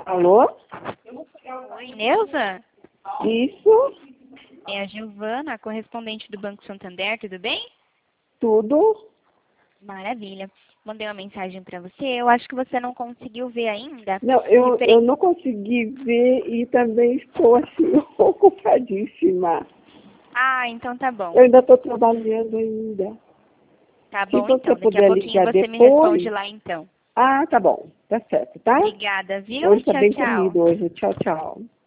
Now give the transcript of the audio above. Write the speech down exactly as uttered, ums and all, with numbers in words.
Alô? Oi, Neuza? Isso? É a Giovana, correspondente do Banco Santander, tudo bem? Tudo? Maravilha. Mandei uma mensagem para você, eu acho que você não conseguiu ver ainda. Não, eu, Referente- eu não consegui ver e também estou assim, ocupadíssima. Ah, então tá bom. Eu ainda estou trabalhando ainda. Tá Se bom você então, daqui a puder pouquinho ligar você me depois... responde lá então. Ah, tá bom. Tá certo, tá? Obrigada, viu? Hoje está Tchau, bem tchau. corrido hoje. Tchau, tchau.